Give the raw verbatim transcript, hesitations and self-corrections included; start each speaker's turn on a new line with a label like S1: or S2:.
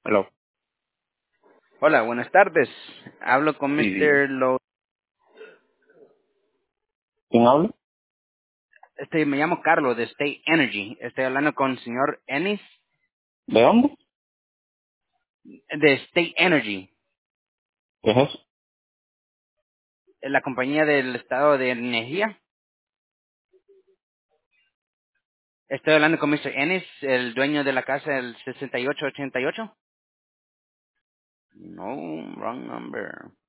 S1: Hello.
S2: Hola, buenas tardes. Hablo con
S1: Sí, diga.
S2: mister Lo...
S1: ¿Quién habla?
S2: Este, me llamo Carlos de State Energy. Estoy hablando con el señor Ennis
S1: ¿De dónde?
S2: de State Energy,
S1: ¿Qué es eso?
S2: la compañía del Estado de Energía. Estoy hablando con mister Ennis, el dueño de la casa del sesenta y ocho ochenta y ocho. No, wrong number.